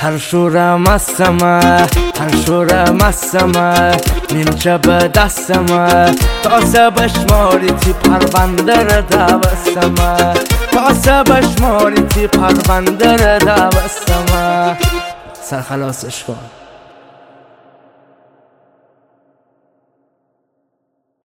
هر شورم هستمه هر شورم هستمه نیمچه به دستمه تازه بشماری تی پرونده را دوستمه تازه بشماری تی پرونده را دوستمه سرخلاصش کن.